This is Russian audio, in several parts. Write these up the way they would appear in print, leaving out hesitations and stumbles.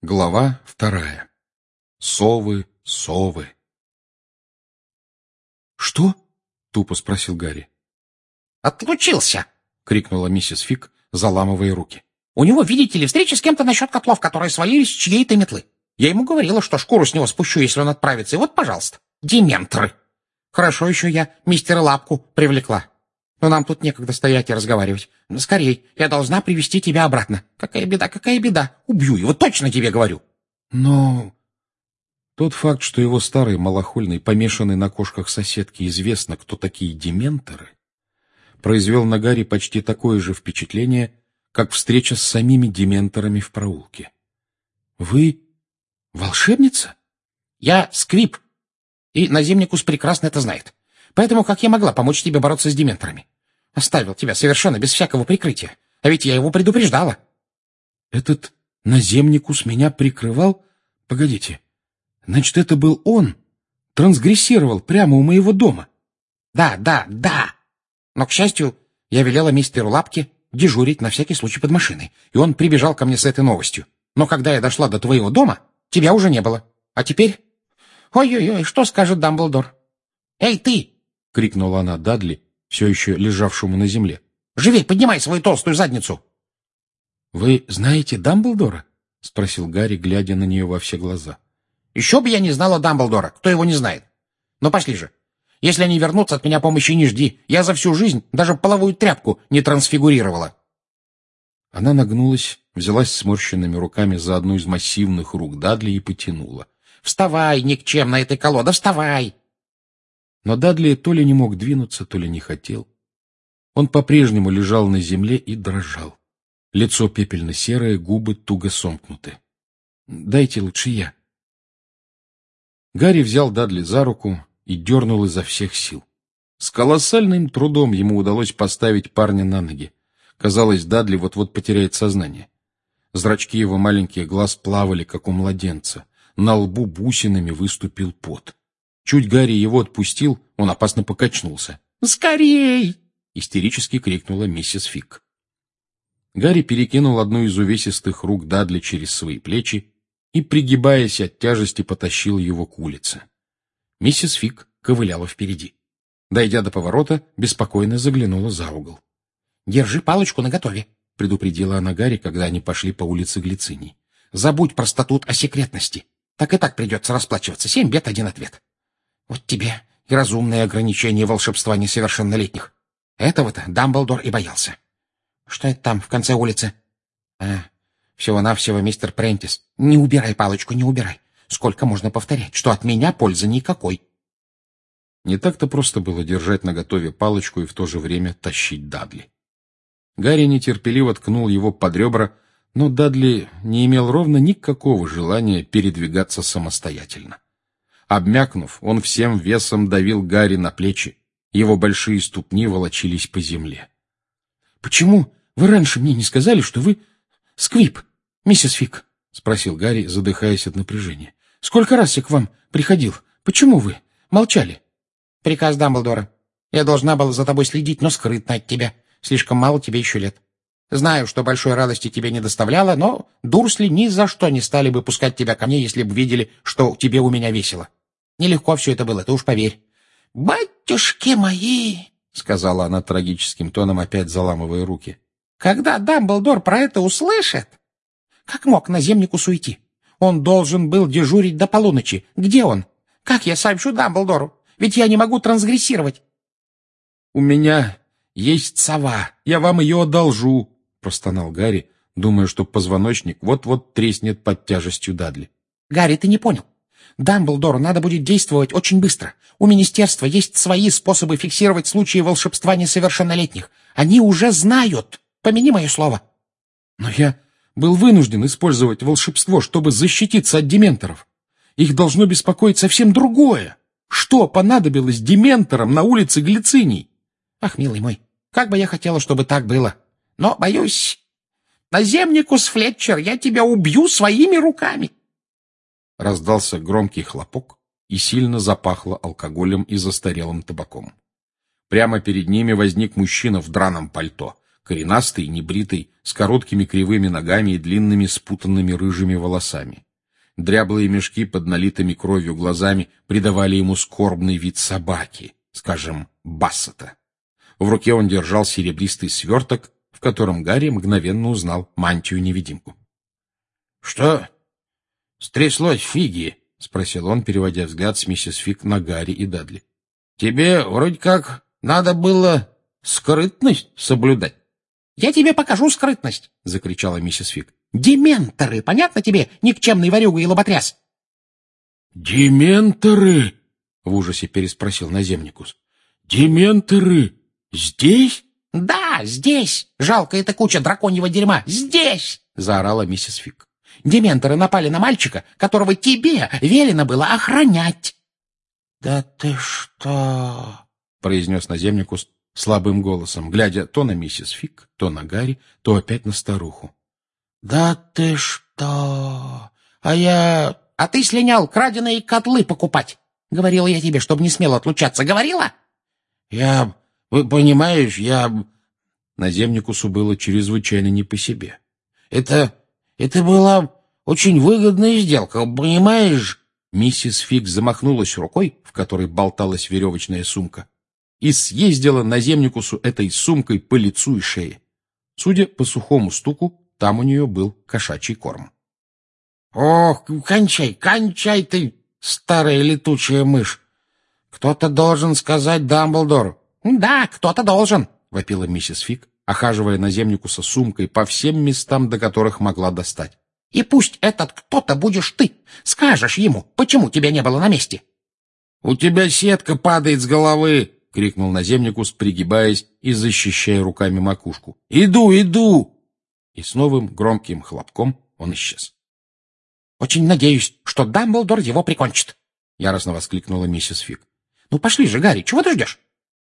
Глава 2. Совы, совы. «Что?» — тупо спросил Гарри. «Отлучился!» — крикнула миссис Фиг, заламывая руки. «У него, видите ли, встреча с кем-то насчет котлов, которые свалились с чьей-то метлы. Я ему говорила, что шкуру с него спущу, если он отправится. И вот, пожалуйста, дементоры. Хорошо еще я мистера Лапку привлекла. Но нам тут некогда стоять и разговаривать. Скорей, я должна привести тебя обратно. Какая беда, какая беда. Убью его, точно тебе говорю». Но тот факт, что его старый малохольный, помешанный на кошках соседки, известно, кто такие дементоры, произвел на Гарри почти такое же впечатление, как встреча с самими дементорами в проулке. «Вы волшебница?» «Я Сквип, и Наземникус прекрасно это знает. Поэтому как я могла помочь тебе бороться с дементорами? Оставил тебя совершенно без всякого прикрытия. А ведь я его предупреждала». «Этот Наземникус меня прикрывал? Погодите, значит, это был он? Трансгрессировал прямо у моего дома?» Да. Но, к счастью, я велела мистеру Лапке дежурить на всякий случай под машиной, и он прибежал ко мне с этой новостью. Но когда я дошла до твоего дома, тебя уже не было. А теперь... Ой-ой-ой, что скажет Дамблдор? «Эй, ты!» — крикнула она Дадли, все еще лежавшему на земле. «Живей, поднимай свою толстую задницу!» «Вы знаете Дамблдора?» — спросил Гарри, глядя на нее во все глаза. «Еще бы я не знала Дамблдора, кто его не знает. Но пошли же. Если они вернутся, от меня помощи не жди. Я за всю жизнь даже половую тряпку не трансфигурировала». Она нагнулась, взялась сморщенными руками за одну из массивных рук Дадли и потянула. «Вставай, никчемная ты колода, вставай!» Но Дадли то ли не мог двинуться, то ли не хотел. Он по-прежнему лежал на земле и дрожал. Лицо пепельно-серое, губы туго сомкнуты. «Дайте лучше я». Гарри взял Дадли за руку и дернул изо всех сил. С колоссальным трудом ему удалось поставить парня на ноги. Казалось, Дадли вот-вот потеряет сознание. Зрачки его маленьких глаз плавали, как у младенца. На лбу бусинами выступил пот. Чуть Гарри его отпустил, он опасно покачнулся. «Скорей!» — истерически крикнула миссис Фиг. Гарри перекинул одну из увесистых рук Дадли через свои плечи и, пригибаясь от тяжести, потащил его к улице. Миссис Фиг ковыляла впереди. Дойдя до поворота, беспокойно заглянула за угол. «Держи палочку наготове», — предупредила она Гарри, когда они пошли по улице Глициний. «Забудь про статут о секретности. Так и так придется расплачиваться. 7 бед, 1 ответ. Вот тебе и разумное ограничение волшебства несовершеннолетних. Этого-то Дамблдор и боялся. Что это там в конце улицы? Всего-навсего мистер Прентис. Не убирай палочку, не убирай. Сколько можно повторять, что от меня пользы никакой». Не так-то просто было держать наготове палочку и в то же время тащить Дадли. Гарри нетерпеливо ткнул его под ребра, но Дадли не имел ровно никакого желания передвигаться самостоятельно. Обмякнув, он всем весом давил Гарри на плечи. Его большие ступни волочились по земле. «Почему вы раньше мне не сказали, что вы Сквип, миссис Фиг?» — спросил Гарри, задыхаясь от напряжения. «Сколько раз я к вам приходил? Почему вы молчали?» «Приказ Дамблдора. Я должна была за тобой следить, но скрытно от тебя. Слишком мало тебе еще лет. Знаю, что большой радости тебе не доставляло, но Дурсли ни за что не стали бы пускать тебя ко мне, если бы видели, что тебе у меня весело. Нелегко все это было, ты уж поверь». «Батюшки мои!» — сказала она трагическим тоном, опять заламывая руки. «Когда Дамблдор про это услышит...» «Как мог Наземникус уйти? Он должен был дежурить до полуночи. Где он? Как я сообщу Дамблдору? Ведь я не могу трансгрессировать». «У меня есть сова, я вам ее одолжу», — простонал Гарри, думая, что позвоночник вот-вот треснет под тяжестью Дадли. «Гарри, ты не понял. Дамблдору надо будет действовать очень быстро. У министерства есть свои способы фиксировать случаи волшебства несовершеннолетних. Они уже знают. Помяни мое слово». «Но я был вынужден использовать волшебство, чтобы защититься от дементоров. Их должно беспокоить совсем другое. Что понадобилось дементорам на улице Глициний?» «Ах, милый мой, как бы я хотела, чтобы так было. Но, боюсь, Наземникус Флетчер, я тебя убью своими руками». Раздался громкий хлопок, и сильно запахло алкоголем и застарелым табаком. Прямо перед ними возник мужчина в драном пальто. коренастый, небритый, с короткими кривыми ногами и длинными спутанными рыжими волосами. Дряблые мешки под налитыми кровью глазами придавали ему скорбный вид собаки, скажем, бассета. В руке он держал серебристый сверток, в котором Гарри мгновенно узнал мантию-невидимку. — Что стряслось, Фигги? — спросил он, переводя взгляд с миссис Фиг на Гарри и Дадли. — Тебе вроде как надо было скрытность соблюдать. — Я тебе покажу скрытность! — закричала миссис Фиг. — Дементоры! Понятно тебе, никчемный ворюга и лоботряс? — Дементоры? — в ужасе переспросил наземникус. — Дементоры здесь? — Да, здесь! Жалко эта куча драконьего дерьма! Здесь! — заорала миссис Фиг. — Дементоры напали на мальчика, которого тебе велено было охранять. — Да ты что? — произнес наземникус слабым голосом, глядя то на миссис Фиг, то на Гарри, то опять на старуху. — Да ты что? А ты слинял краденые котлы покупать. Говорила я тебе, чтобы не смел отлучаться. Говорила? Понимаешь, Наземникусу было чрезвычайно не по себе. Это была очень выгодная сделка, понимаешь? Миссис Фиг замахнулась рукой, в которой болталась веревочная сумка, и съездила наземникусу этой сумкой по лицу и шее. Судя по сухому стуку, там у нее был кошачий корм. — Ох, кончай ты, старая летучая мышь! Кто-то должен сказать Дамблдору. — Да, кто-то должен, — вопила миссис Фиг, охаживая наземникуса сумкой по всем местам, до которых могла достать. — И пусть этот кто-то будешь ты. Скажешь ему, почему тебя не было на месте. — У тебя сетка падает с головы! — крикнул наземникус, пригибаясь и защищая руками макушку. — Иду! И с новым громким хлопком он исчез. — Очень надеюсь, что Дамблдор его прикончит! — яростно воскликнула миссис Фиг. — Ну пошли же, Гарри, чего ты ждешь?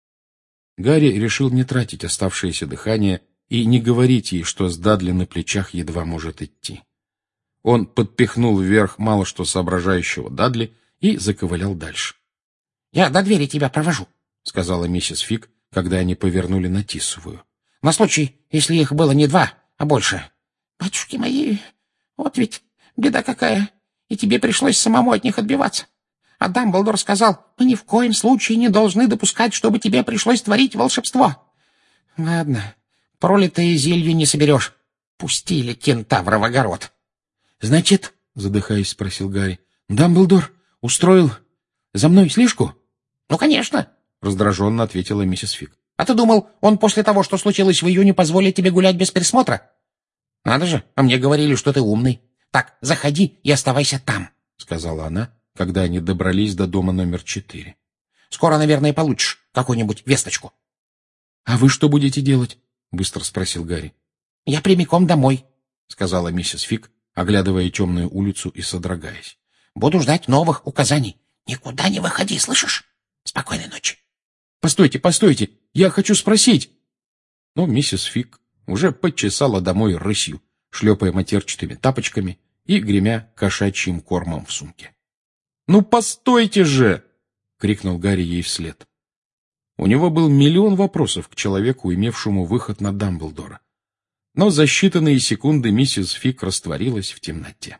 Гарри решил не тратить оставшееся дыхание и не говорить ей, что с Дадли на плечах едва может идти. Он подпихнул вверх мало что соображающего Дадли и заковылял дальше. — Я до двери тебя провожу, — сказала миссис Фиг, когда они повернули на Тисовую. — На случай, если их было не два, а больше. — Батюшки мои, вот ведь беда какая, и тебе пришлось самому от них отбиваться. А Дамблдор сказал, мы ни в коем случае не должны допускать, чтобы тебе пришлось творить волшебство. Ладно, пролитое зелье не соберешь. Пустили кентавра в огород. — Значит, — задыхаясь, спросил Гарри, — Дамблдор устроил за мной слежку? — Ну, конечно, — раздраженно ответила миссис Фиг. — А ты думал, он после того, что случилось в июне, позволит тебе гулять без присмотра? — Надо же, а мне говорили, что ты умный. Так, заходи и оставайся там, — сказала она, когда они добрались до дома номер 4. — Скоро, наверное, получишь какую-нибудь весточку. — А вы что будете делать? — быстро спросил Гарри. — Я прямиком домой, — сказала миссис Фиг, оглядывая темную улицу и содрогаясь. — Буду ждать новых указаний. Никуда не выходи, слышишь? Спокойной ночи. — Постойте, я хочу спросить. Но миссис Фиг уже подчесала домой рысью, шлепая матерчатыми тапочками и гремя кошачьим кормом в сумке. — Ну, постойте же! — крикнул Гарри ей вслед. У него был миллион вопросов к человеку, имевшему выход на Дамблдора. Но за считанные секунды миссис Фиг растворилась в темноте.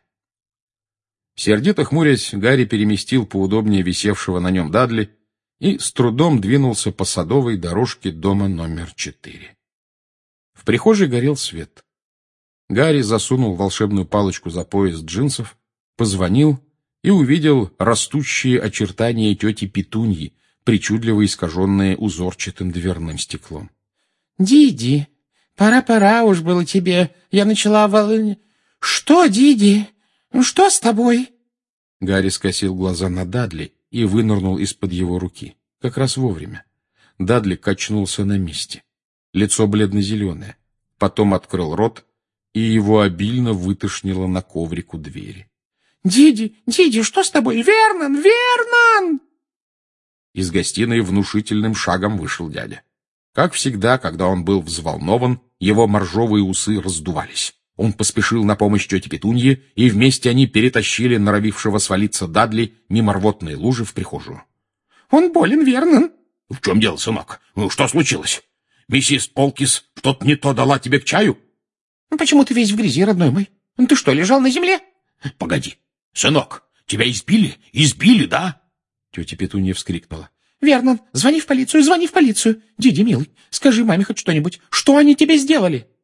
Сердито хмурясь, Гарри переместил поудобнее висевшего на нем Дадли и с трудом двинулся по садовой дорожке дома номер 4. В прихожей горел свет. Гарри засунул волшебную палочку за пояс джинсов, позвонил и увидел растущие очертания тети Петуньи, причудливо искаженные узорчатым дверным стеклом. — Диди, пора уж было тебе. Я начала — Что, Диди? Что с тобой? Гарри скосил глаза на Дадли и вынырнул из-под его руки. Как раз вовремя. Дадли качнулся на месте. Лицо бледно-зеленое. Потом открыл рот, и его обильно вытошнило на коврик у двери. — Диди, что с тобой? Вернон! Из гостиной внушительным шагом вышел дядя. Как всегда, когда он был взволнован, его моржовые усы раздувались. Он поспешил на помощь тете Петунье, и вместе они перетащили норовившего свалиться Дадли мимо рвотной лужи в прихожую. — Он болен, Вернон. — В чем дело, сынок? Что случилось? Миссис Полкис что-то не то дала тебе к чаю? Почему ты весь в грязи, родной мой? Ты что, лежал на земле? Погоди, сынок, тебя избили? Избили, да? Тетя Петунья вскрикнула. Вернон, звони в полицию, звони в полицию. Диди, милый, скажи маме хоть что-нибудь. Что они тебе сделали?